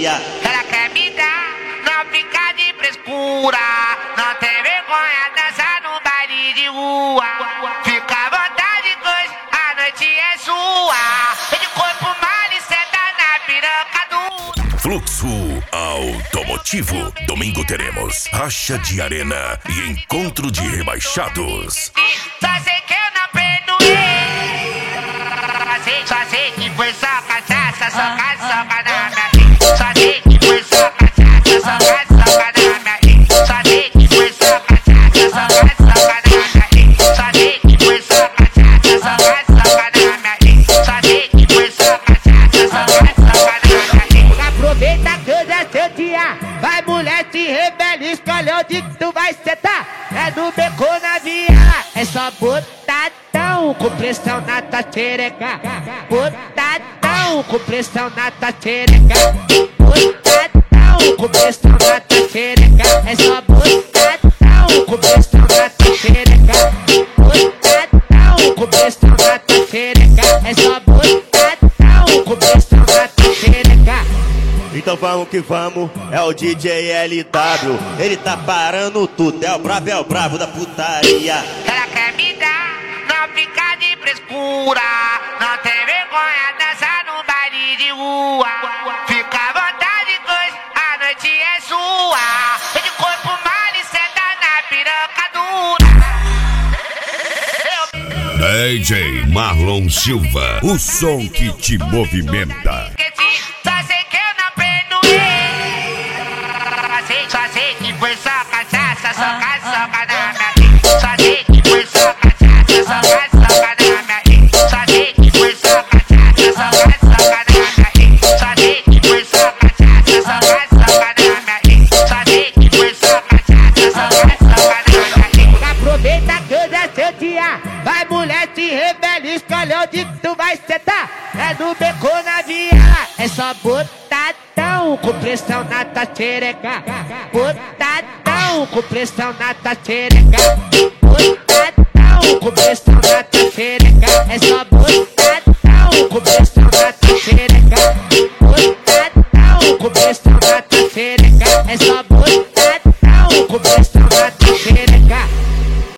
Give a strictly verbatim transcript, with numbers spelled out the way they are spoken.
putaria. Ela quer me dar, não fica de frescura. Não tem vergonha, dança no baile de rua. Fica à vontade, coisa, a noite é sua. De corpo mal e senta na piroca dura. Fluxo Automotivo. Domingo teremos racha de arena e encontro de rebaixados. Só sei que eu não perdoei. Só sei, só sei que foi só cachaça, só cachaça na minha. Só sei que foi só cachaça, só cachaça na minha. Só sei que foi só cachaça, só cachaça na minha. Só sei que foi só cachaça, só cachaça na minha. Só sei que foi só cachaça, só cachaça na minha. Aproveita que hoje é seu dia. Vai, mulher, se rebelde, escolhe onde tu vai sentar. É no beco na viela, é só botadão com pressão na tua xereca. Botadão com pressão na tua xereca. Botadão com pressão na tua xereca. É só botadão com pressão na tua xereca. Botadão com pressão na tua xereca. É só botadão com pressão na tua xereca. Então vamos que vamos, é o D J L W. Ele tá parando tudo, é o brabo, é o brabo da putaria. Ela quer me dar, não fica de frescura. Não tem vergonha, dança no baile de rua. Fica à vontade, coisa, a noite é sua. De corpo mal e senta na piroca dura. D J Marlon Silva, o som que te movimenta. Só sei que eu não perdoei. Só sei, só sei que foi só cachaça, só cachaça na minha. Só sei que foi só cachaça, só cachaça na minha. Só sei que foi só cachaça, só cachaça na minha. Só sei que foi só cachaça, só cachaça na minha. Só sei que foi só cachaça, só cachaça na minha. Aproveita que hoje é seu dia. Vai, mulher, se rebelde, escolhe onde tu vai sentar. É no beco na viela, é só botadão com pressão na tua xereca. Botadão com pressão na tua xereca. Botadão com pressão na tua xereca. É só botadão com pressão.